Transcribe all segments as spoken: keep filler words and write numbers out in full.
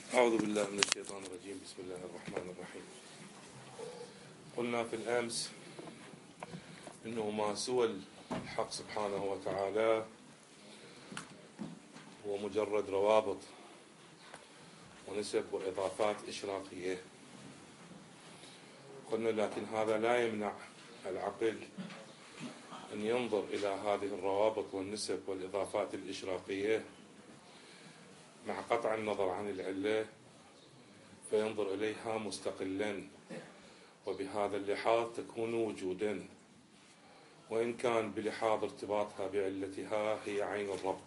أعوذ بالله من الشيطان الرجيم. بسم الله الرحمن الرحيم. قلنا في الأمس إنه ما سوى الحق سبحانه وتعالى هو مجرد روابط ونسب وإضافات إشراقية. قلنا لكن هذا لا يمنع العقل أن ينظر إلى هذه الروابط والنسب والإضافات الإشراقية مع قطع النظر عن العلة، فينظر إليها مستقلا، وبهذا اللحاظ تكون وجودا، وإن كان بلحاظ ارتباطها بعلتها هي عين الربط.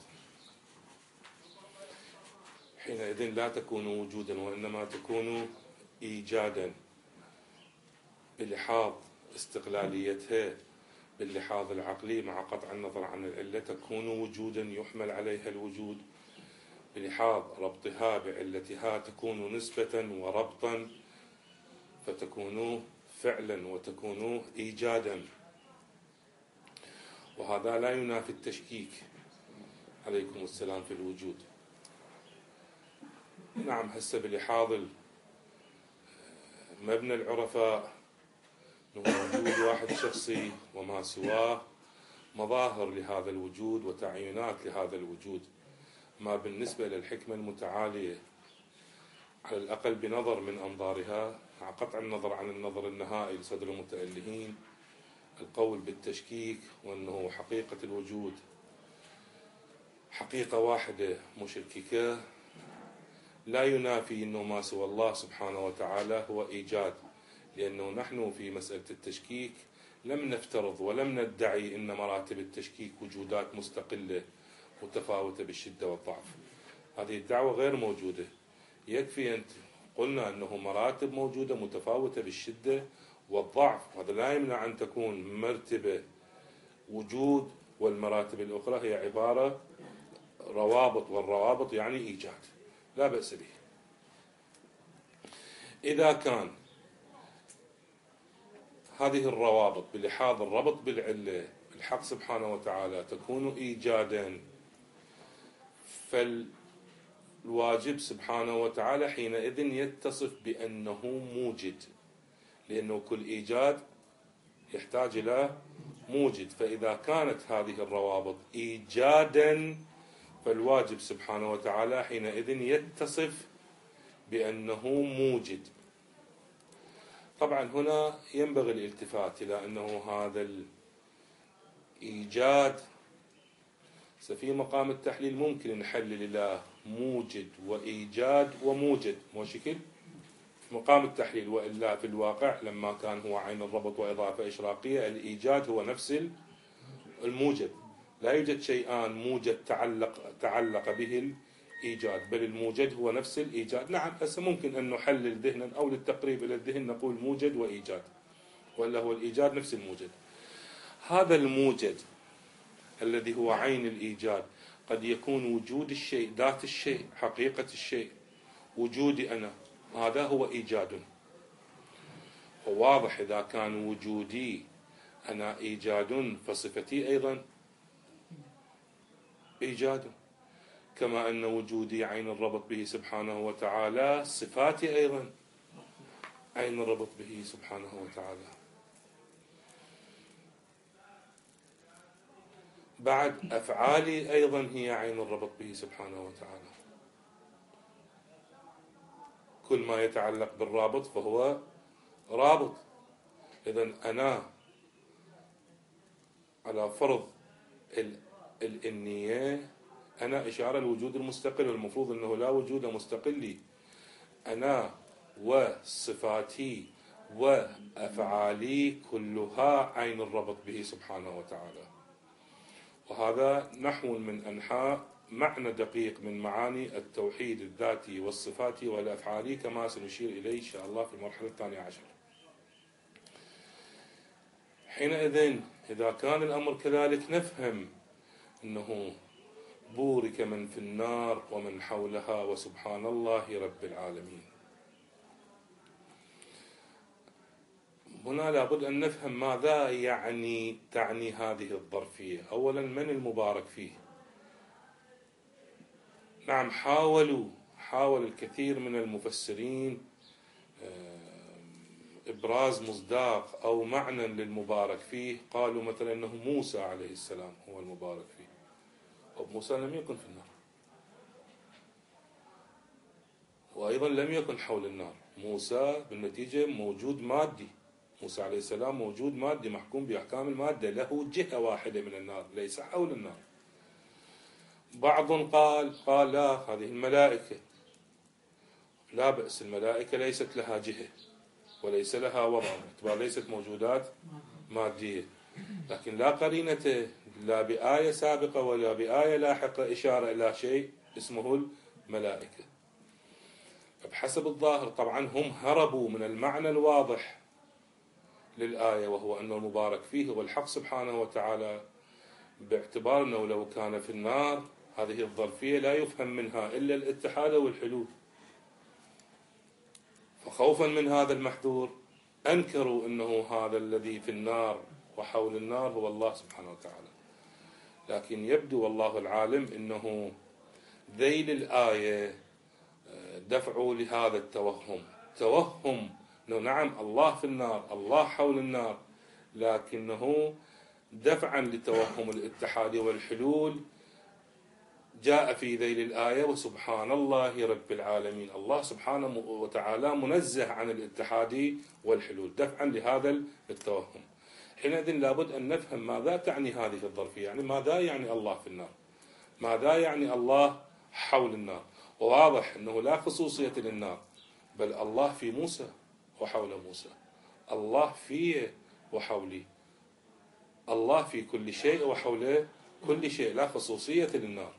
حينئذ لا تكون وجودا وإنما تكون إيجادا بلحاظ استقلاليتها باللحاظ العقلي مع قطع النظر عن العلة، تكون وجودا يحمل عليها الوجود. بلحاظ ربطها بعلتها تكون نسبة وربطا، فتكون فعلا وتكون إيجادا، وهذا لا ينافي التشكيك عليكم السلام في الوجود. نعم، هسه بلحاظ مبنى العرفاء وجود واحد شخصي وما سواه مظاهر لهذا الوجود وتعيينات لهذا الوجود، ما بالنسبة للحكمة المتعالية على الأقل بنظر من أنظارها مع قطع النظر عن النظر النهائي لصدر المتألهين، القول بالتشكيك وأنه حقيقة الوجود حقيقة واحدة مشككة، لا ينافي أنه ما سوى الله سبحانه وتعالى هو إيجاد، لأنه نحن في مسألة التشكيك لم نفترض ولم ندعي أن مراتب التشكيك وجودات مستقلة متفاوتة بالشدة والضعف. هذه الدعوة غير موجودة. يكفي أن قلنا أنه مراتب موجودة متفاوتة بالشدة والضعف، هذا لا يمنع أن تكون مرتبة وجود والمراتب الأخرى هي عبارة روابط، والروابط يعني إيجاد لا بأس به. إذا كان هذه الروابط بلحاظ الربط بالعلة الحق سبحانه وتعالى تكون إيجادا، فالواجب سبحانه وتعالى حينئذ يتصف بأنه موجد، لأنه كل إيجاد يحتاج إلى موجد. فإذا كانت هذه الروابط إيجادا فالواجب سبحانه وتعالى حينئذ يتصف بأنه موجد. طبعا هنا ينبغي الالتفات إلى أنه هذا الإيجاد في مقام التحليل ممكن نحلل إلى موجد وإيجاد وموجد مو شكل في مقام التحليل، وإلا في الواقع لما كان هو عين الربط وإضافة إشراقية الإيجاد هو نفس الموجد، لا يوجد شيئان موجد تعلق تعلق به الإيجاد، بل الموجد هو نفس الإيجاد. نعم، هسه ممكن أن نحلل ذهنا أو للتقريب إلى الذهن نقول موجد وإيجاد، ولا هو الإيجاد نفس الموجد. هذا الموجد الذي هو عين الإيجاد قد يكون وجود الشيء، ذات الشيء، حقيقة الشيء، وجودي أنا، هذا هو إيجاد. وواضح إذا كان وجودي أنا إيجاد فصفتي أيضا إيجاد، كما أن وجودي عين الربط به سبحانه وتعالى صفاتي أيضا عين الربط به سبحانه وتعالى. بعد أفعالي أيضا هي عين الربط به سبحانه وتعالى. كل ما يتعلق بالرابط فهو رابط. إذن أنا على فرض الإنية أنا إشارة الوجود المستقل، والمفروض أنه لا وجود مستقل لي. أنا وصفاتي وأفعالي كلها عين الربط به سبحانه وتعالى، وهذا نحو من أنحاء معنى دقيق من معاني التوحيد الذاتي والصفاتي والأفعالي، كما سنشير إليه إن شاء الله في المرحلة الثانية عشر. حينئذ إذا كان الأمر كذلك نفهم أنه بورك من في النار ومن حولها وسبحان الله رب العالمين. هنا لابد أن نفهم ماذا يعني تعني هذه الظرفية. أولا، من المبارك فيه؟ نعم، حاولوا حاول الكثير من المفسرين إبراز مصداق أو معنى للمبارك فيه، قالوا مثلا أنه موسى عليه السلام هو المبارك فيه، وموسى لم يكن في النار، وأيضا لم يكن حول النار. موسى بالنتيجة موجود مادي، موسى عليه السلام موجود مادي محكوم بأحكام المادة، له جهة واحدة من النار ليس حول النار. بعض قال قال لا، هذه الملائكة لا بأس، الملائكة ليست لها جهة وليس لها وضع، باعتبار ليست موجودات مادية، لكن لا قرينة لا بآية سابقة ولا بآية لاحقة إشارة إلى شيء اسمه الملائكة. بحسب الظاهر طبعا هم هربوا من المعنى الواضح للآية، وهو أن المبارك فيه هو الحق سبحانه وتعالى، باعتبار أنه لو كان في النار هذه الظرفية لا يفهم منها إلا الاتحاد والحلول، فخوفا من هذا المحذور أنكروا أنه هذا الذي في النار وحول النار هو الله سبحانه وتعالى. لكن يبدو والله العالم أنه ذيل الآية دفعوا لهذا التوهم، توهم أنه نعم الله في النار، الله حول النار، لكنه دفعا لتوهم الاتحاد والحلول جاء في ذيل الآية وسبحان الله رب العالمين، الله سبحانه وتعالى منزه عن الاتحاد والحلول، دفعا لهذا التوهم. حينئذ لابد أن نفهم ماذا تعني هذه الظرفية، يعني ماذا يعني الله في النار، ماذا يعني الله حول النار. وواضح أنه لا خصوصية للنار، بل الله في موسى وحول موسى، الله فيه وحولي، الله في كل شيء وحوله كل شيء، لا خصوصية للنار.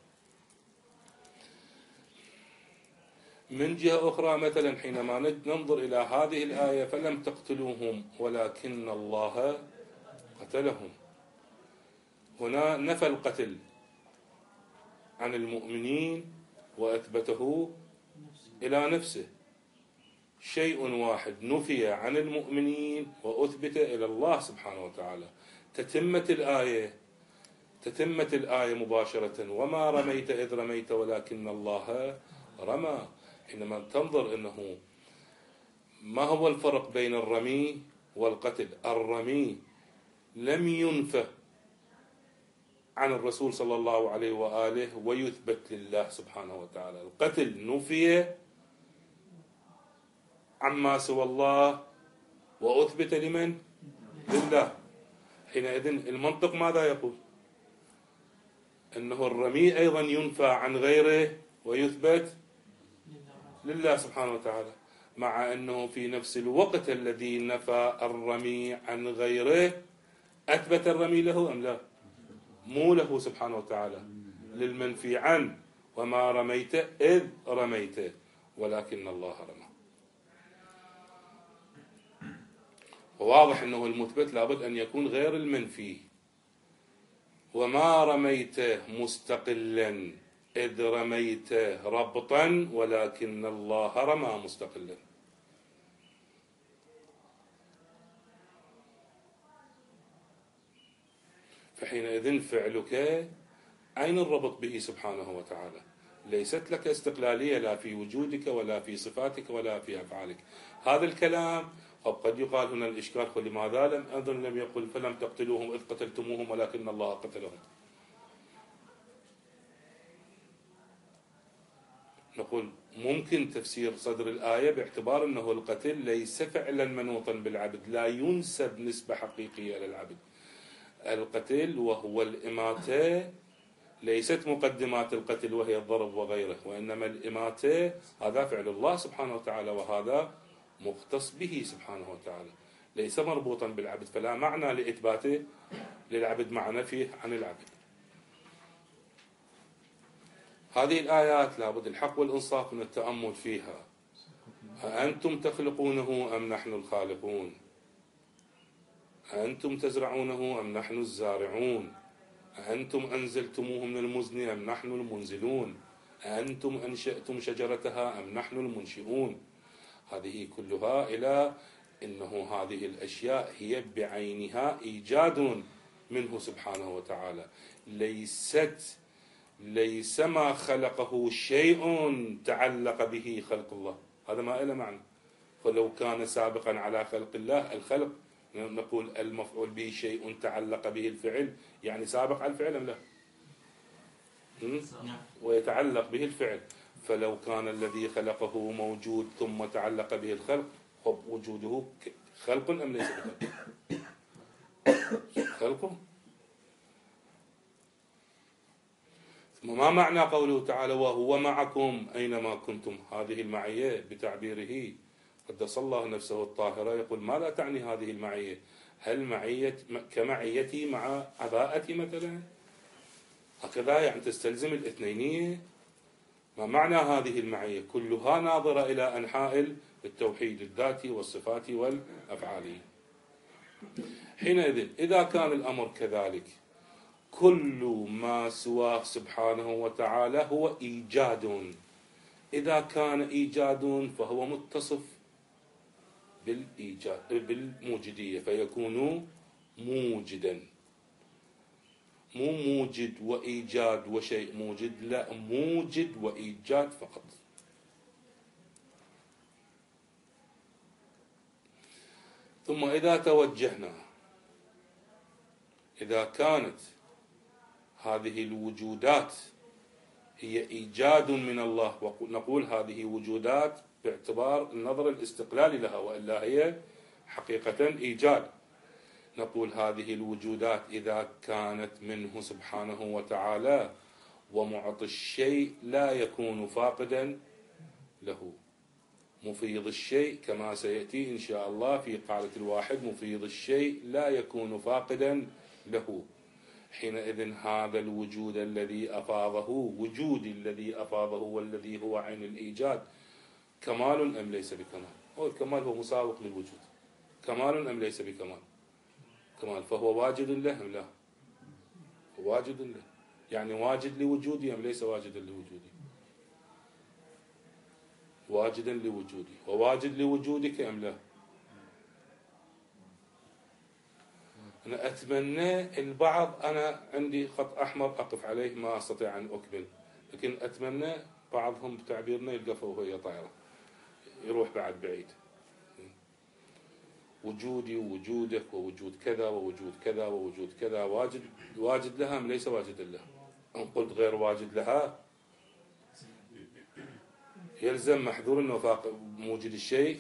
من جهة أخرى مثلا حينما ننظر إلى هذه الآية فلم تقتلوهم ولكن الله قتلهم، هنا نفى القتل عن المؤمنين وأثبته إلى نفسه، شيء واحد نفي عن المؤمنين وأثبت إلى الله سبحانه وتعالى. تتمة الآية تتمة الآية مباشرة، وما رميت إذ رميت ولكن الله رمى. حينما تنظر أنه ما هو الفرق بين الرمي والقتل، الرمي لم ينفى عن الرسول صلى الله عليه وآله ويثبت لله سبحانه وتعالى، القتل نفي عما سوى الله وأثبت لمن؟ لله. حينئذ المنطق ماذا يقول؟ أنه الرمي أيضا ينفى عن غيره ويثبت لله سبحانه وتعالى، مع أنه في نفس الوقت الذي نفى الرمي عن غيره أثبت الرمي له أم لا؟ مو له سبحانه وتعالى، للمنفي عنه، وما رميت إذ رميت ولكن الله رمى. وواضح أنه المثبت لابد أن يكون غير المنفي، وما رميت مستقلا إذ رميت ربطا ولكن الله رمى مستقلا. فحينئذ فعلك أين الربط به سبحانه وتعالى؟ ليست لك استقلالية لا في وجودك ولا في صفاتك ولا في أفعالك. هذا الكلام أو قد يقال هنا الإشكال، ولماذا لم أذن لم يقل فلم تقتلوهم إذ قتلتموهم ولكن الله قتلهم؟ نقول ممكن تفسير صدر الآية باعتبار أنه القتل ليس فعلا منوطا بالعبد، لا ينسب نسبة حقيقية للعبد. القتل وهو الإماتة ليست مقدمات القتل وهي الضرب وغيره، وإنما الإماتة هذا فعل الله سبحانه وتعالى، وهذا مختص به سبحانه وتعالى، ليس مربوطا بالعبد، فلا معنى لإثباته للعبد مع نفيه عن العبد. هذه الآيات لابد الحق والإنصاف من التأمل فيها. أأنتم تخلقونه أم نحن الخالقون؟ أأنتم تزرعونه أم نحن الزارعون؟ أأنتم أنزلتموه من المزن أم نحن المنزلون؟ أأنتم أنشأتم شجرتها أم نحن المنشئون؟ هذه كلها إلى أنه هذه الأشياء هي بعينها إيجاد منه سبحانه وتعالى، ليست ليس ما خلقه شيء تعلق به خلق الله، هذا ما له معنى. فلو كان سابقا على خلق الله الخلق، نقول المفعول به شيء تعلق به الفعل، يعني سابق على الفعل أم لا؟ ويتعلق به الفعل. فلو كان الذي خلقه موجود ثم تعلق به الخلق، خب وجوده خلق أم ليس بخلق؟ خلق. ما معنى قوله تعالى وهو معكم أينما كنتم؟ هذه المعية بتعبيره قدس الله نفسه الطاهرة يقول ماذا تعني هذه المعية؟ هل معية كمعيتي مع عباءتي مثلا؟ هكذا يعني تستلزم الاثنينية. ما معنى هذه المعية؟ كلها ناظرة إلى أنحاء التوحيد الذاتي والصفات والأفعالي. حينئذ إذا كان الأمر كذلك، كل ما سواه سبحانه وتعالى هو إيجاد. إذا كان إيجاد فهو متصف بالإيجاد بالموجدية، فيكون موجدا. مو موجد وإيجاد وشيء موجد، لا، موجد وإيجاد فقط. ثم إذا توجهنا، إذا كانت هذه الوجودات هي إيجاد من الله، ونقول هذه وجودات باعتبار النظر الاستقلالي لها، وإلا هي حقيقة إيجاد. نقول هذه الوجودات إذا كانت منه سبحانه وتعالى، ومعطي الشيء لا يكون فاقدا له. مفيض الشيء كما سيأتي إن شاء الله في قاعدة الواحد، مفيض الشيء لا يكون فاقدا له. حينئذ هذا الوجود الذي أفاضه، وجود الذي أفاضه والذي هو عين الإيجاد، كمال أم ليس بكمال؟ هو الكمال هو مساوق للوجود. كمال أم ليس بكمال؟ كمال. فهو واجد له أم لا؟ هو واجد له، يعني واجد لوجودي أم ليس واجدا لوجودي؟ واجدا لوجودي. وواجد لوجودك أم لا؟ أنا أتمنى البعض، أنا عندي خط أحمر أقف عليه ما أستطيع أن أكمل، لكن أتمنى بعضهم بتعبيرنا يلقفه وهي طائرة يروح بعد بعيد. وجودي ووجودك ووجود كذا ووجود كذا ووجود كذا، واجد واجد لها أم ليس واجدا لها؟ أن قلت غير واجد لها يلزم محذور أنه فاقد موجود الشيء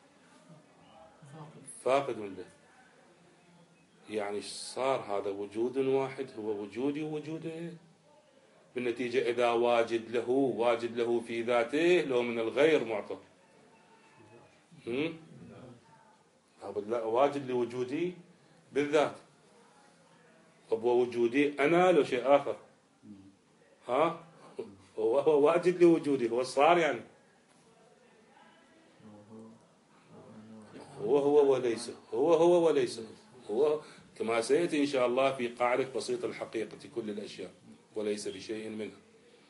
فاقد له. يعني صار هذا وجود واحد هو وجودي ووجوده. بالنتيجة إذا واجد له، واجد له في ذاته لو من الغير معطى. واجد لوجودي بالذات. طب ووجودي أنا لو شيء آخر. ها هو واجد لوجودي، هو صار يعني هو هو وليس هو هو وليس هو، كما سيأتي إن شاء الله في قاعدة بسيط الحقيقة كل الأشياء وليس بشيء منها.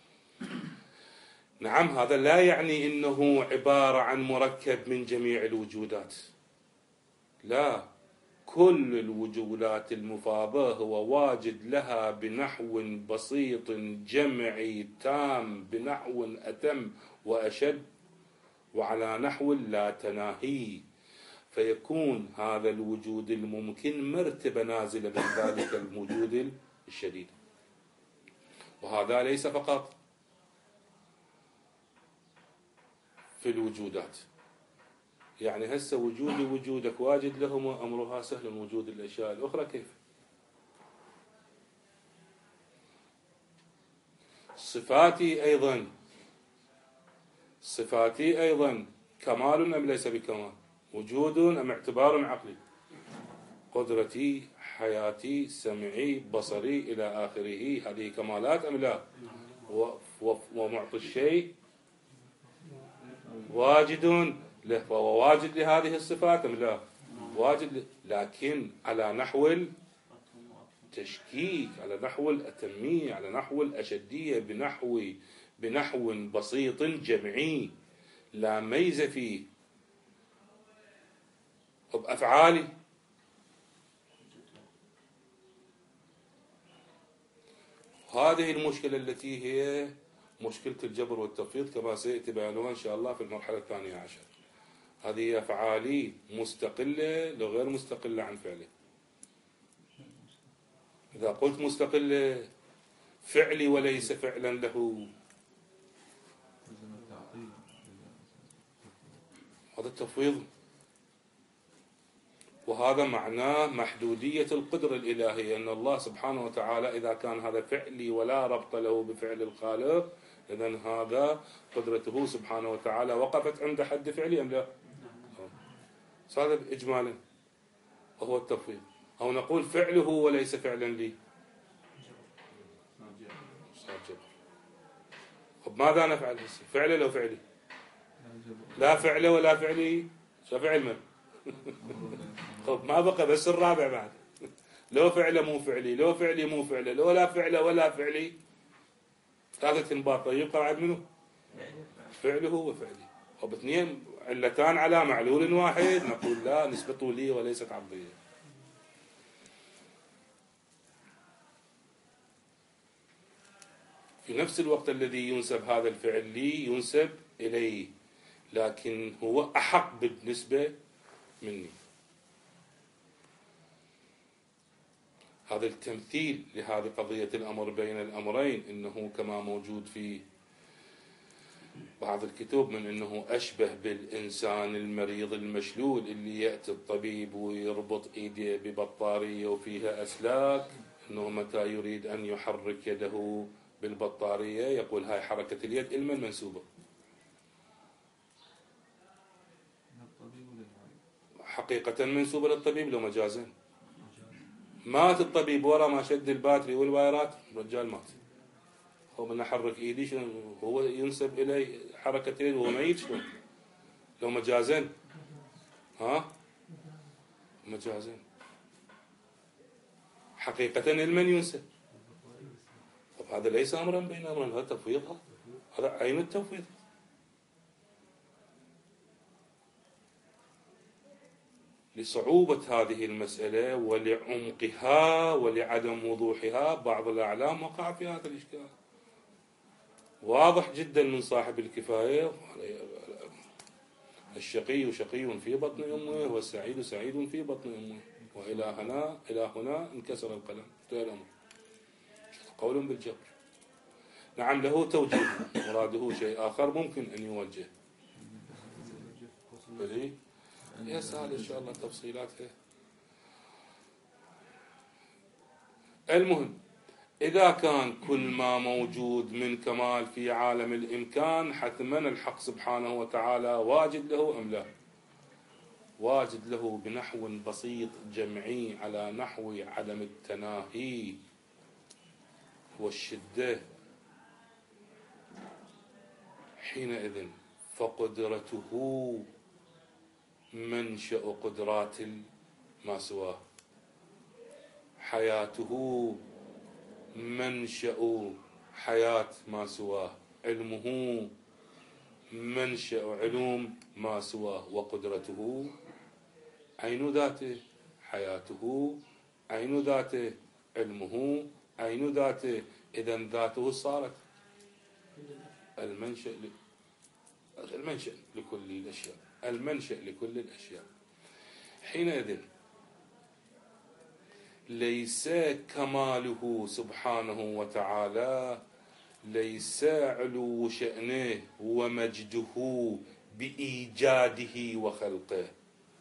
نعم، هذا لا يعني إنه عبارة عن مركب من جميع الوجودات، لا، كل الوجودات المفاضة هو واجد لها بنحو بسيط جمعي تام، بنحو أتم وأشد، وعلى نحو لا تناهي. فيكون هذا الوجود الممكن مرتبة نازلة من ذلك الوجود الشديد. وهذا ليس فقط في الوجودات، يعني هسه وجودي وجودك واجد لهما أمرها سهل. وجود الأشياء الأخرى كيف؟ صفاتي أيضا صفاتي أيضا كمال أم ليس بكمال؟ وجود أم اعتبار عقلي؟ قدرتي، حياتي، سمعي، بصري إلى آخره، هذه كمالات أم لا؟ ومعطي الشيء واجد له، فهو واجد لهذه الصفات أم لا؟ واجد، لكن على نحو التشكيك، على نحو الأتمية، على نحو الأشدية، بنحو بنحو بسيط جمعي لا ميز فيه. أفعالي هذه المشكلة التي هي مشكلة الجبر والتفويض كما سيأتي بيانها إن شاء الله في المرحلة الثانية عشر. هذه أفعالي مستقلة لغير مستقلة عن فعله. إذا قلت مستقلة فعلي وليس فعلا له، هذا التفويض، وهذا معناه محدودية القدرة الإلهية، أن الله سبحانه وتعالى إذا كان هذا فعلي ولا ربط له بفعل الخالق، إذن هذا قدرته سبحانه وتعالى وقفت عند حد فعلي أم لا؟ هذا إجمالا وهو التفويض. أو نقول فعله وليس فعلا لي، طب ماذا نفعل؟ فعله لو فعلي؟ لا فعله ولا فعلي، شو فعل من؟ طب ما بقى بس الرابع بعد، لو فعله مو فعلي، لو فعلي مو فعله، لو لا فعله ولا فعلي، ثلاثة انباط. يبقى بعد منه؟ فعله وفعلي. طب اثنين علتان على معلول واحد، نقول لا، نسبة طولية وليست عرضية. في نفس الوقت الذي ينسب هذا الفعل لي ينسب إليه، لكن هو أحق بالنسبة مني. هذا التمثيل لهذه قضية الأمر بين الأمرين، إنه كما موجود في بعض الكتب من إنه أشبه بالإنسان المريض المشلول اللي يأتي الطبيب ويربط إيديه ببطارية وفيها أسلاك، إنه متى يريد أن يحرك يده بالبطارية يقول هاي حركة اليد إلما منسوبة. حقيقة منسوبة للطبيب لو مجازا. مات الطبيب ورا ما شد الباتري والوايرات، الرجال مات. هو من أحرك إيدي شنو هو ينسب إليه حركة اليد وهو ميت شلون؟ لو مجازا، ها مجازا. حقيقة لمن ينسب؟ طب هذا ليس أمرا بين أمرين، هذا تفويض، هذا عين التفويض. لصعوبة هذه المسألة ولعمقها ولعدم وضوحها بعض الأعلام وقع في هذا الإشكال. واضح جدا من صاحب الكفاية، الشقي شقي في بطن أمه والسعيد سعيد في بطن أمه، وإلى هنا إلى هنا انكسر القلم. انتهى الأمر. قول بالجبر. نعم له توجيه، مراده شيء آخر ممكن أن يوجه. بلي يسأل إن شاء الله تفصيلاتها. المهم، إذا كان كل ما موجود من كمال في عالم الإمكان حتما الحق سبحانه وتعالى واجد له أم لا؟ واجد له بنحو بسيط جمعي على نحو عدم التناهي والشدة. حينئذ فقدرته منشأ قدرات ما سواه، حياته منشأ حياة ما سواه، علمه منشأ علوم ما سواه، وقدرته عين ذاته، حياته عين ذاته، علمه عين ذاته. إذن ذاته صارت المنشأ ل... المنشأ لكل الأشياء، المنشأ لكل الأشياء. حينئذ ليس كماله سبحانه وتعالى، ليس علو شأنه ومجده بإيجاده وخلقه،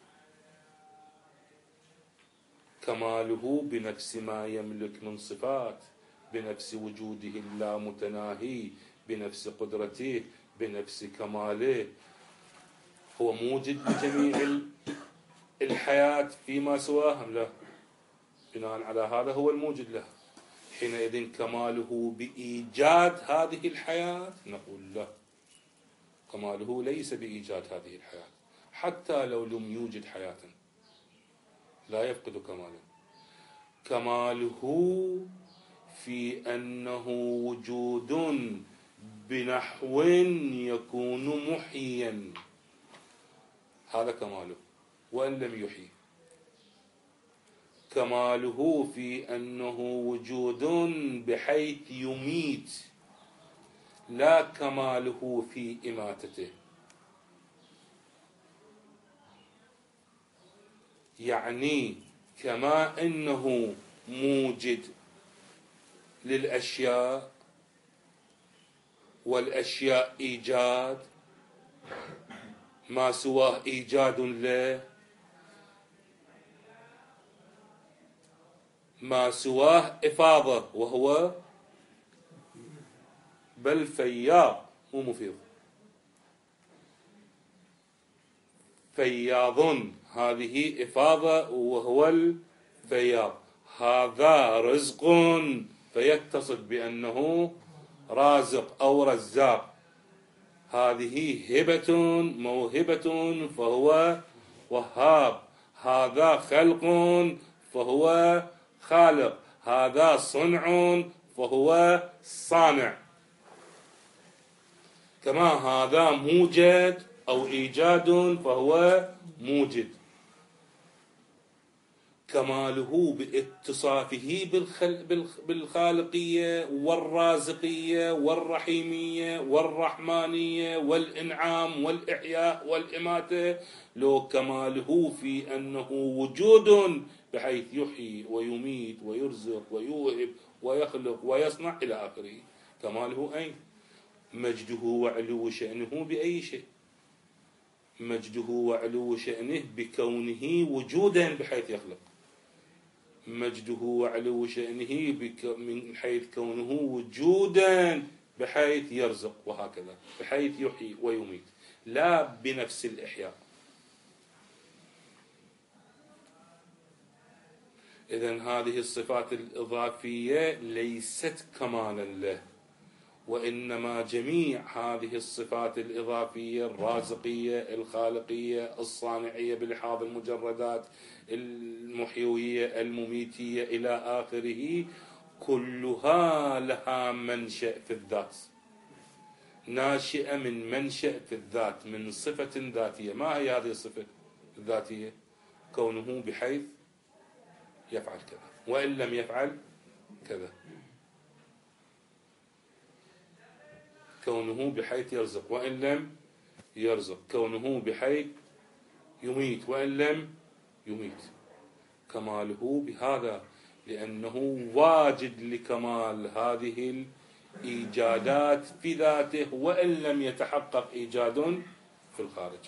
كماله بنفس ما يملك من صفات، بنفس وجوده اللامتناهي، بنفس قدرته، بنفس كماله. هو موجد لجميع الحياة فيما سواه أم لا؟ بناء على هذا هو الموجد له. حينئذ كماله بإيجاد هذه الحياة، نقول لا، كماله ليس بإيجاد هذه الحياة. حتى لو لم يوجد حياة لا يفقد كماله. كماله في أنه وجود بنحو يكون محيا، هذا كماله وإن لم يحيي. كماله في أنه وجود بحيث يميت، لا كماله في إماتته. يعني كما أنه موجد للأشياء والأشياء إيجاد، ما سواه إيجاد له، ما سواه إفاضة وهو بل فياض مو مفيض، فياض هذه إفاضة وهو الفياض. هذا رزق فيتصف بأنه رازق أو رزاق، هذه هبة موهبة فهو وهاب، هذا خلق فهو خالق، هذا صنع فهو صانع. كما هذا موجد أو إيجاد فهو موجد. كماله باتصافه بالخالقية والرازقية والرحيمية والرحمانية والإنعام والإحياء والإماتة، لو كماله في أنه وجود بحيث يحيي ويميت ويرزق ويوهب ويخلق ويصنع إلى آخره. كماله أين؟ مجده وعلو شأنه بأي شيء؟ مجده وعلو شأنه بكونه وجودا بحيث يخلق، مجده وعلو شأنه من حيث كونه وجودا بحيث يرزق، وهكذا بحيث يحيي ويميت، لا بنفس الإحياء. إذن هذه الصفات الإضافية ليست كمالا له، وإنما جميع هذه الصفات الإضافية الرازقية الخالقية الصانعية بلحاظ المجردات المحيوية المميتية إلى آخره، كلها لها منشأ في الذات، ناشئة من منشأ في الذات، من صفة ذاتية. ما هي هذه الصفة الذاتية؟ كونه بحيث يفعل كذا وإن لم يفعل كذا، كونه بحيث يرزق وإن لم يرزق، كونه بحيث يميت وإن لم يميت. كماله بهذا لأنه واجد لكمال هذه الإيجادات في ذاته وإن لم يتحقق إيجاد في الخارج.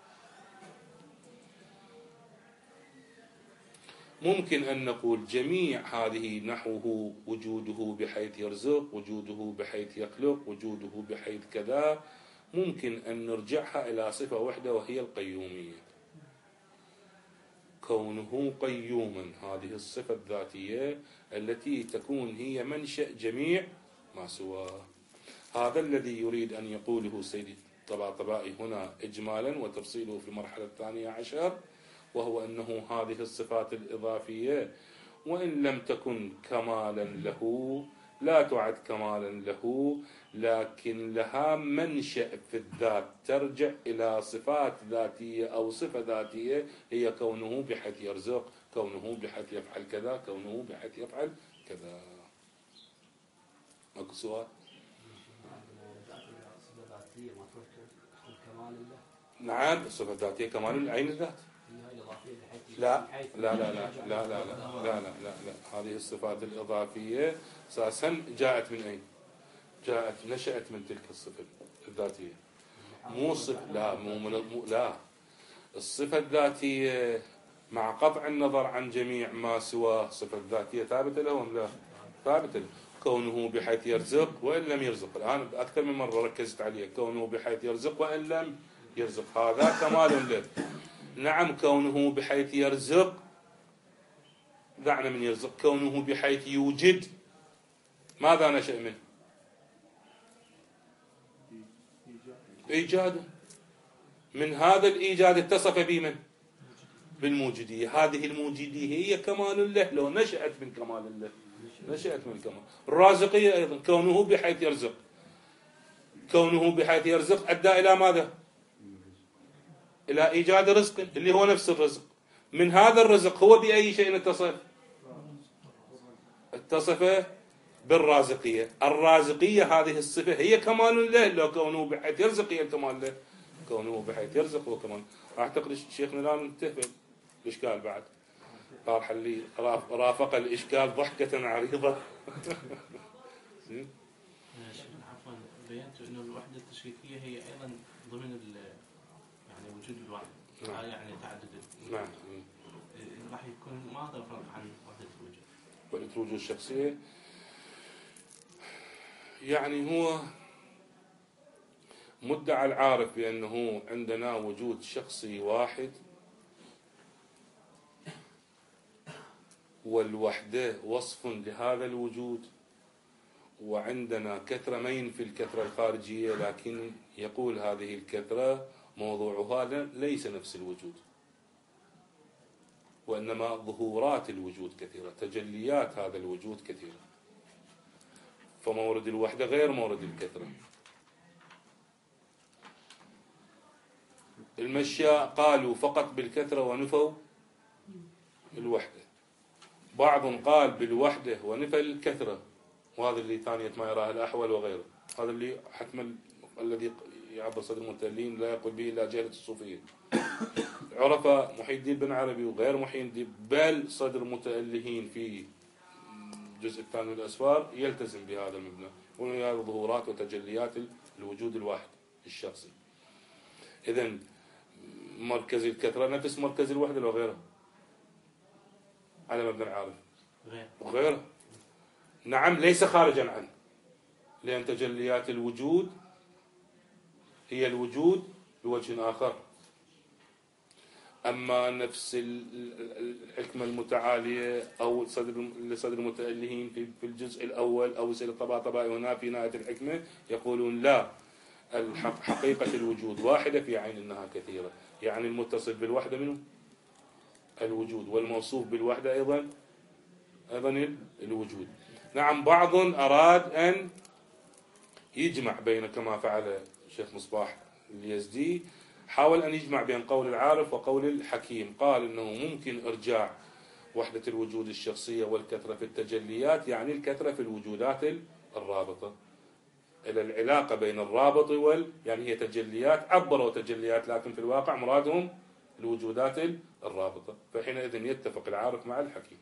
ممكن أن نقول جميع هذه نحوه وجوده بحيث يرزق، وجوده بحيث يخلق، وجوده بحيث كذا، ممكن أن نرجعها إلى صفة واحدة وهي القيومية. كونه قيوما، هذه الصفة الذاتية التي تكون هي منشأ جميع ما سواه. هذا الذي يريد أن يقوله سيدي الطباطبائي هنا إجمالا وتفصيله في المرحلة الثانية عشر، وهو أنه هذه الصفات الإضافية وإن لم تكن كمالا له، لا تعد كمالا له، لكن لها منشأ في الذات ترجع إلى صفات ذاتية أو صفة ذاتية، هي كونه بحيث يرزق، كونه بحيث يفعل كذا، كونه بحيث يفعل كذا. أكو سؤال؟ نعم، الصفة الذاتية كمال عين الذات. لا لا لا لا لا لا لا لا لا لا لا هذه الصفات الإضافية أساسا جاءت من أين؟ جاءت نشأت من تلك الصفة الذاتية، مو صفة، لا مو من مو لا الصفة الذاتية مع قطع النظر عن جميع ما سوى صفة ذاتية ثابتة لهم، لا ثابتة له. كونه بحيث يرزق وإن لم يرزق، الآن أكثر من مرة ركزت عليه، كونه بحيث يرزق وإن لم يرزق، هذا كمال له. نعم، كونه بحيث يرزق، دعنا من يرزق، كونه بحيث يوجد، ماذا نشأ منه؟ إيجاد. من هذا الإيجاد اتصف بمن؟ بالموجودية. هذه الموجودية هي كمال له، لو نشأت من كمال له، نشأت من كمال. الرازقية أيضا، كونه بحيث يرزق، كونه بحيث يرزق أدى إلى ماذا؟ إلى إيجاد رزق اللي هو نفس الرزق. من هذا الرزق هو بأي شيء اتصف؟ اتصف بالرازقية. الرازقية هذه الصفة هي كمال له، لو كونه بحيث يرزق هي الكمال له، كونه بحيث يرزق هو كمان. أعتقد شيخنا الآن انتهى الإشكال بعد، قال حلي رافق الإشكال ضحكة عريضة. عفوا، بينت انه الوحده التشكيكيه هي ايضا ضمن يعني وجود الوحده، نعم. يعني تعدد. نعم. راح يكون ما فرق عن وحده الوجود. وحده الوجود الشخصيه يعني هو مدعى العارف بانه عندنا وجود شخصي واحد، والوحده وصف لهذا الوجود، وعندنا كثرة ما ينفي الكثرة الخارجية، لكن يقول هذه الكثرة موضوعها ليس نفس الوجود، وإنما ظهورات الوجود كثيرة، تجليات هذا الوجود كثيرة، فمورد الوحدة غير مورد الكثرة. المشاء قالوا فقط بالكثرة ونفوا الوحدة، بعض قال بالوحدة ونفى الكثرة، وهذا اللي ثانية ما يراه الأحول وغيره، هذا اللي حتما الذي يعبر صدر المتألين لا يقول به إلا جهلة الصوفية. عرف محي الدين بن عربي وغير محي الدين بل صدر متألهين في الجزء الثاني من الأسفار يلتزم بهذا المبنى، وهي ظهورات وتجليات الوجود الواحد الشخصي. إذن مركز الكثرة نفس مركز الوحدة لو غيره على مبنى العارف وغيره. نعم ليس خارجا عنه، لأن تجليات الوجود هي الوجود بوجه آخر. أما نفس الحكمة المتعالية أو صدر لصدر المتألهين في الجزء الأول أو سير الطباطبائي هنا في نهاية الحكمة يقولون لا، حقيقة الوجود واحدة في عين أنها كثيرة، يعني المتصل بالوحدة منه الوجود، والموصوف بالوحدة أيضا أيضا الوجود. نعم بعض أراد أن يجمع بين كما فعل الشيخ مصباح اليزدي، حاول أن يجمع بين قول العارف وقول الحكيم، قال إنه ممكن إرجاع وحدة الوجود الشخصية والكثرة في التجليات، يعني الكثرة في الوجودات الرابطة، إلى العلاقة بين الرابط وال يعني هي تجليات، عبروا تجليات لكن في الواقع مرادهم الوجودات الرابطة، فحينئذ يتفق العارف مع الحكيم.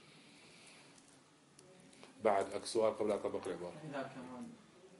بعد أك سؤال قبل أطبق العبارة. إذا كمان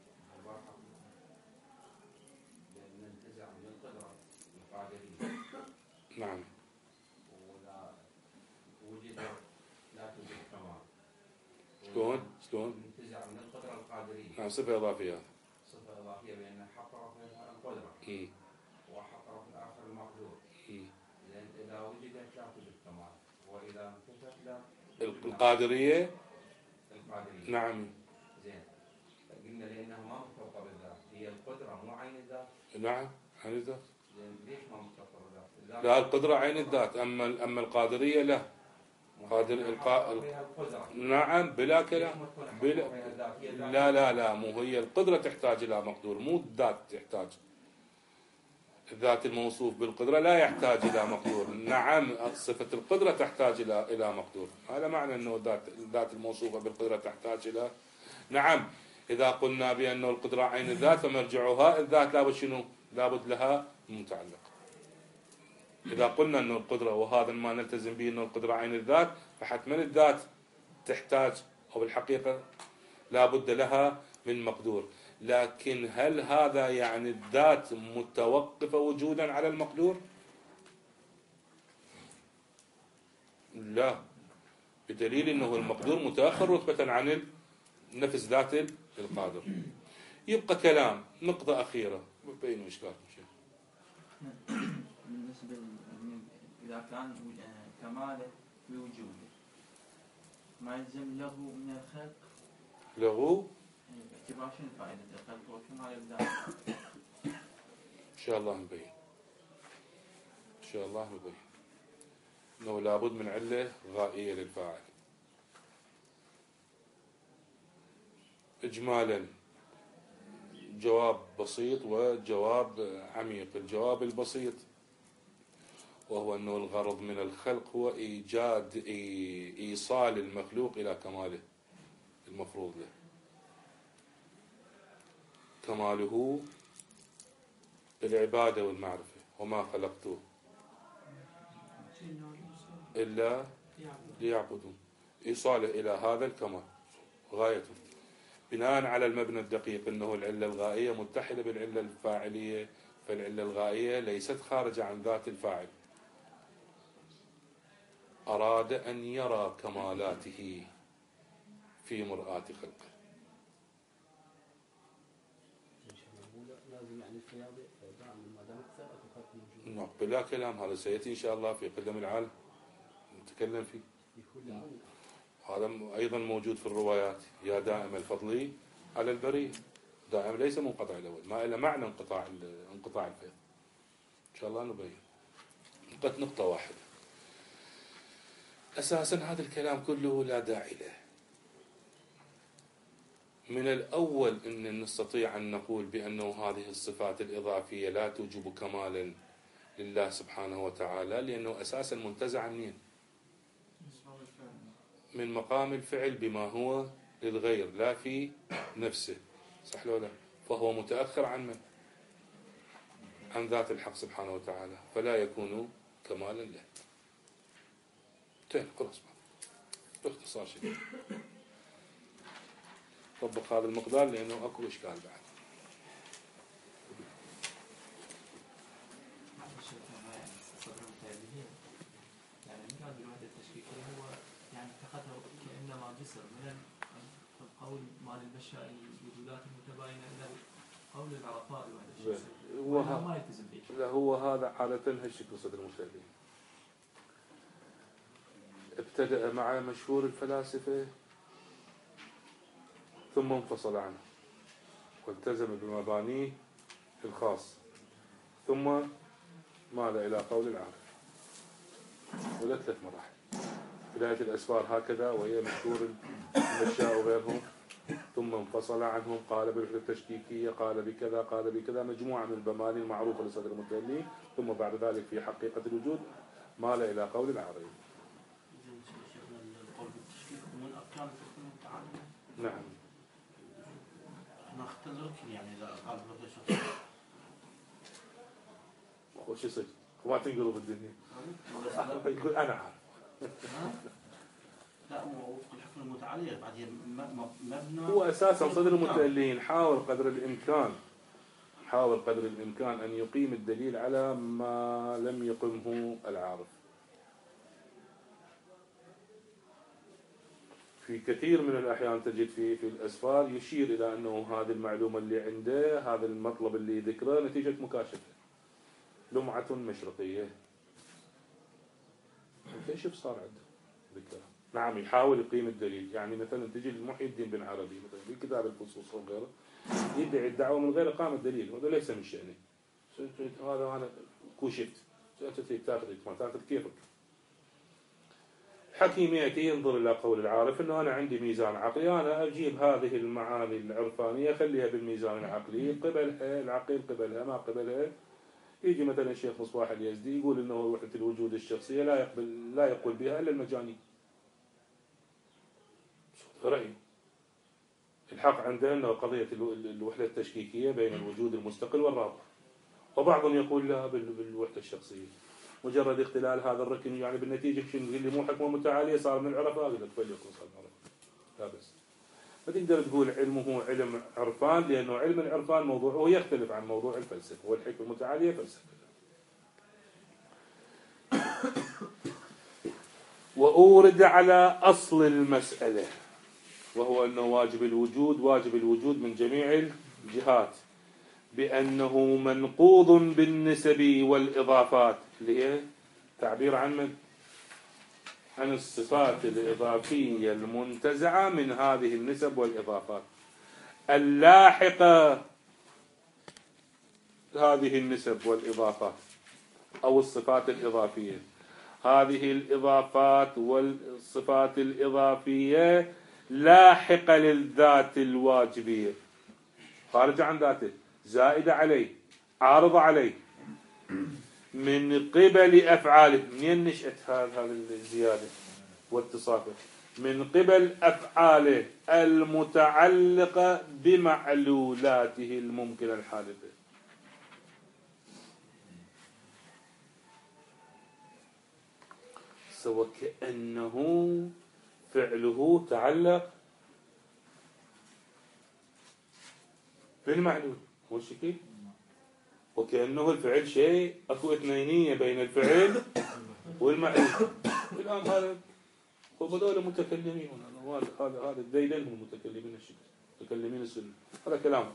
نعم. ولا وجد لا توجد كمال. شلون؟ شلون؟ ننتزع من القدرة القادرية. نعم صفة إضافية. صفة إضافية بأن حق طرف منها القدرة. امم. وحق طرف الآخر المقدور. امم. لأن إذا وجدت لا توجد كمال، وإذا انتزعت لا. القادرية. القادرية. نعم. زين. قلنا لأنها ما مرتبطة بالذات، هي القدرة مو عين الذات. نعم عين الذات. زين ليش ما مرتبطة بالذات؟ لا القدرة عين الذات، أما أما القادرية لا. قادر القا... نعم بلا كلام بلا... لا لا لا مو هي القدرة تحتاج إلى مقدور، مو الذات تحتاج. الذات الموصوف بالقدرة لا يحتاج إلى مقدور. نعم صفة القدرة تحتاج إلى إلى مقدور، هذا معنى أنه الذات الذات الموصوفة بالقدرة تحتاج إلى. نعم إذا قلنا بأنه القدرة عين الذات فمرجعها الذات لابد شنو؟ لابد لها متعلق. إذا قلنا أن القدرة وهذا ما نلتزم به أن القدرة عين الذات، فحتما الذات تحتاج أو بالحقيقة لا بد لها من مقدور، لكن هل هذا يعني الذات متوقفة وجودا على المقدور؟ لا، بدليل أنه المقدور متأخر رتبة عن نفس ذات القادر. يبقى كلام نقطة أخيرة بين إشكالكم شيء. بالنسبة إذا كان كماله بوجوده ما يلزم له من الخلق. له باعتبار شنو فائدة الخلق وكمال الذات؟ إن شاء الله نبين. إن شاء الله نبين أنه لابد من علة غائية للفاعل. إجمالا جواب بسيط وجواب عميق. الجواب البسيط وهو أنه الغرض من الخلق هو إيجاد إيصال المخلوق إلى كماله المفروض له. كماله العبادة والمعرفة، وما خلقته إلا ليعبدون، إيصاله إلى هذا الكمال غايته، بناء على المبنى الدقيق أنه العلة الغائية متحدة بالعلة الفاعلية، فالعلة الغائية ليست خارجة عن ذات الفاعل. أراد أن يرى كمالاته في مرآة خلقه. نعم بلا كلام، هذا سيأتي إن شاء الله في قدم العالم نتكلم فيه. هذا أيضا موجود في الروايات، يا دائم الفضل على البريء، دائم ليس منقطع الأول، ما إلى معنى انقطاع انقطاع الفيض. إن شاء الله نبين. قد نقطة واحدة، أساسا هذا الكلام كله لا داعي له. من الأول أن نستطيع أن نقول بأنه هذه الصفات الإضافية لا توجب كمالا لله سبحانه وتعالى، لأنه أساسا منتزع منين؟ من مقام الفعل بما هو للغير لا في نفسه، صح لو لا؟ فهو متأخر عن من؟ عن ذات الحق سبحانه وتعالى، فلا يكون كمالا له. تين خلاص باختصار شديد طبق هذا المقدار لأنه أكو إشكال بعد. يعني من هذه الوحدة التشكيكية هو يعني اتخذه كأنما جسر من القول مال البشائر الوجودات المتباينة إلى قول العرفاء الوحدة الشخصية، وهذا ما يلتزم به. لا هو هذا عادة هالشكل صدر المشاهدين. ابتدأ مع مشهور الفلاسفة ثم انفصل عنه والتزم بمبانيه الخاص، ثم مال إلى قول العارف، ولا ثلاث مراحل. بداية الأسفار هكذا وهي مشهور المشاء وغيرهم، ثم انفصل عنهم، قال بالوحدة التشكيكية، قال بكذا، قال بكذا، مجموعة من المباني المعروفة لصدر المتولين، ثم بعد ذلك في حقيقة الوجود مال إلى قول العارف. نعم. نختلف يعني إذا قال بهذا الشخص. وش يصير؟ وما تنقلوا بالدنيا. يقول أنا عارف. لا هو وفق الحكم المتعالي بعد هي مبنى. هو أساسا صدر المتألين حاول قدر الإمكان حاول قدر الإمكان أن يقيم الدليل على ما لم يقمه العارف. في كثير من الأحيان تجد في في الأسفار يشير إلى أنه هذه المعلومة اللي عنده، هذا المطلب اللي ذكره نتيجة مكاشفة، لمعة مشرقية. كيف صار عنده ذكر؟ نعم يحاول يقيم الدليل. يعني مثلا تجي محي الدين بن عربي مثلا في كتاب الفصوص وغيره يدعي الدعوة من غير إقامة دليل، وهذا ليس من شأنه. هذا أنا كوشفت تاخذ تاخذ كيفك. حكيم يأتي ينظر إلى قول العارف أنه أنا عندي ميزان عقلي، أنا أجيب هذه المعاني العرفانية خليها بالميزان العقلي، قبلها العقل قبلها ما قبلها. يجي مثلا الشيخ مصباح اليزدي يقول أنه وحدة الوجود الشخصية لا يقبل لا يقول بها إلا المجاني. رأي الحق عنده أنه قضية الوحدة التشكيكية بين الوجود المستقل والرابط، وبعضهم يقول لا بالوحدة الشخصية. مجرد اختلال هذا الركن يعني بالنتيجة شنو اللي مو حكمه متعالية صار من العرفاء، أقول لك فليكن صار من العرفاء. لا بس ما تقدر تقول علمه علم عرفان، لأنه علم العرفان موضوعه يختلف عن موضوع الفلسفة، والحكمة المتعالية فلسفة. وأورد على أصل المسألة، وهو أنه واجب الوجود واجب الوجود من جميع الجهات، بأنه منقوض بالنسب والإضافات، اللي هي تعبير عن من؟ عن الصفات الإضافية المنتزعة من هذه النسب والإضافات اللاحقة هذه النسب والإضافات أو الصفات الإضافية. هذه الإضافات والصفات الإضافية لاحقة للذات الواجبية، خارجة عن ذاته، زائدة عليه، عارضة عليه، من قبل أفعاله. منين نشأت هذه الزيادة واتصافه؟ من قبل أفعاله المتعلقة بمعلولاته الممكنة الحادثة. سوى كأنه فعله تعلق بالمعلول، مو شكل؟ وكأنه الفعل شيء أكو اثنينية بين الفعل والمعلول. الآن هذا وهذول متكلمين، هذا هذا هذا دليلهم المتكلمين الشكل، متكلمين السنة، هذا كلامه.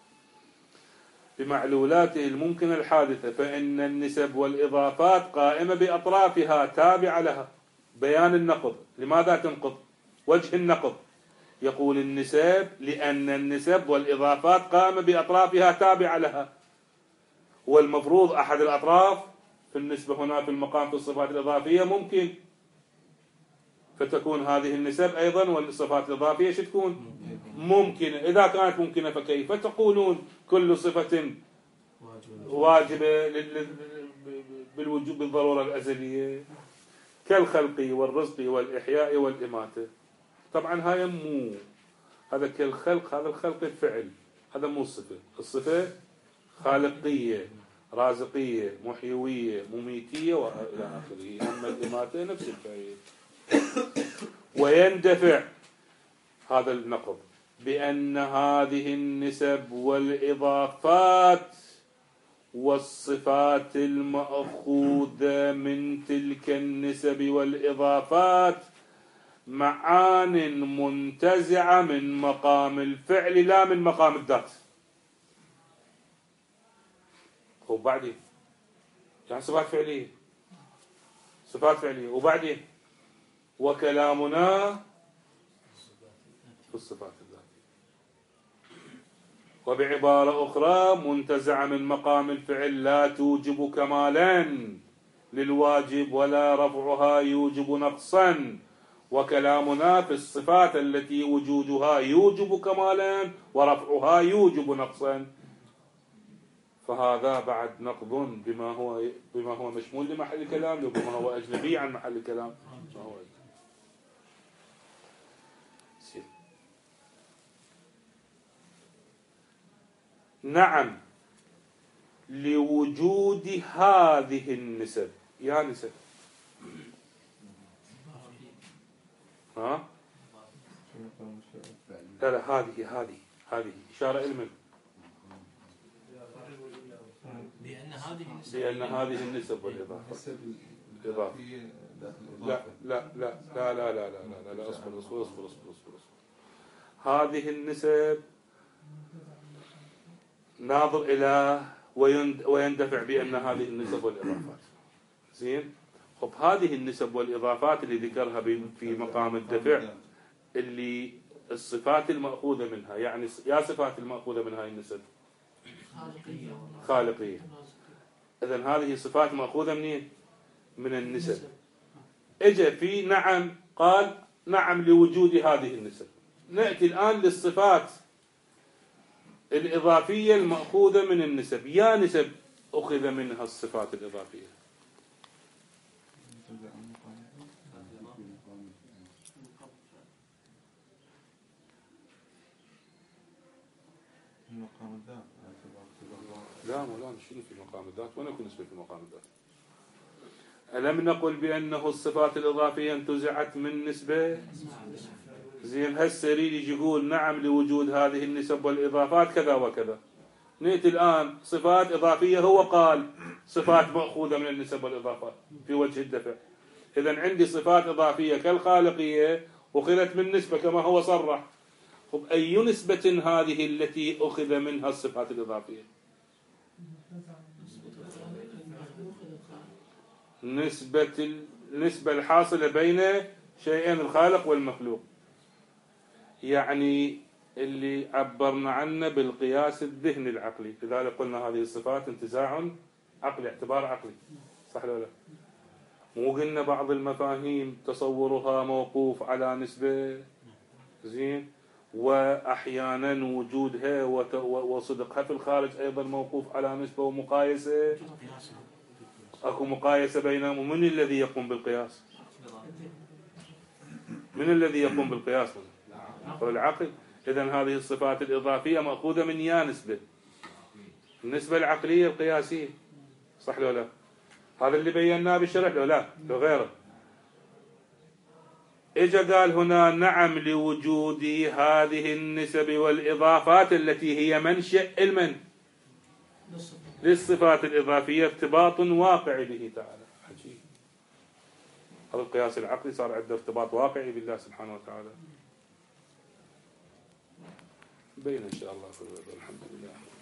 بمعلولاته الممكنة الحادثة، فإن النسب والإضافات قائمة بأطرافها تابعة لها. بيان النقض، لماذا تنقض؟ وجه النقض، يقول النسب لأن النسب والإضافات قائمة بأطرافها تابعة لها، والمفروض أحد الأطراف في النسبة هنا في المقام في الصفات الإضافية ممكن، فتكون هذه النسب أيضا والصفات الإضافية شو تكون؟ ممكنة. إذا كانت ممكنة فكيف تقولون كل صفة واجبة بالوجوب بالضرورة الأزلية كالخلق والرزق والإحياء والإماتة؟ طبعا هاي مو، هذا كالخلق، هذا الخلق الفعل، هذا مو الصفة. الصفة خالقية رازقية محيوية مميتية وإلى آخره. أما الإماتة نفس الفعل. ويندفع هذا النقض بأن هذه النسب والإضافات والصفات المأخوذة من تلك النسب والإضافات معان منتزعة من مقام الفعل لا من مقام الذات. وبعدين يعني صفات فعلية، صفات فعلية، وبعدين وكلامنا في الصفات الذاتية. وبعبارة أخرى منتزعة من مقام الفعل لا توجب كمالا للواجب ولا رفعها يوجب نقصا، وكلامنا في الصفات التي وجودها يوجب كمالا ورفعها يوجب نقصا. فهذا بعد نقض بما هو بما هو مشمول لمحل الكلام وبما هو أجنبي عن محل الكلام. ما هو نعم لوجود هذه النسب. يا نسب ها لا لا هذه هذه هذه إشارة إلى من؟ بأن هذه النسب بأن هذه النسب والإضافة الإضافة لا لا لا لا لا لا لا لا لا أصبر أصبر أصبر أصبر أصبر هذه النسب ناظر إلى ويندفع بأن هذه النسب والإضافات. زين. خب هذه النسب والإضافات اللي ذكرها في مقام الدفع اللي الصفات المأخوذة منها، يعني يا صفات المأخوذة من هاي النسب خالقية خالقية. إذن هذه صفات مأخوذة منين؟ من النسب. اجى في نعم قال نعم لوجود هذه النسب. نأتي الآن للصفات الإضافية المأخوذة من النسب. يا نسب أخذ منها الصفات الإضافية. لا مولانا شنو في مقام الذات؟ وين يكون نسبة في مقام الذات؟ ألم نقل بأنه الصفات الإضافية انتزعت من نسبة؟ زين. هسه يريد يجي يقول نعم لوجود هذه النسب والإضافات كذا وكذا. نأتي الآن صفات إضافية، هو قال صفات مأخوذة من النسب والإضافات في وجه الدفع. إذن عندي صفات إضافية كالخالقية أخذت من نسبة كما هو صرح. طب أي نسبة هذه التي أخذ منها الصفات الإضافية؟ نسبة النسبة الحاصلة بين شيئين الخالق والمخلوق، يعني اللي عبرنا عنه بالقياس الذهني العقلي. لذلك قلنا هذه الصفات انتزاع عقلي، اعتبار عقلي، صح ولا لا؟ مو قلنا بعض المفاهيم تصورها موقوف على نسبة، زين، وأحيانا وجودها وصدقها في الخارج أيضا موقوف على نسبة ومقايسة. اكو مقايسة بينهم. ومن الذي يقوم بالقياس؟ من الذي يقوم بالقياس؟ هو العقل. إذن هذه الصفات الإضافية مأخوذة من يا نسبة، النسبة العقلية القياسية، صح لو لا؟ هذا اللي بيناه بالشرح لو لا لو غيره. إجا قال هنا نعم لوجود هذه النسب والإضافات التي هي منشأ المن للصفات الإضافية ارتباط واقعي به تعالى. عجيب، هذا القياس العقلي صار عنده ارتباط واقعي بالله سبحانه وتعالى. بين إن شاء الله في الحمد لله.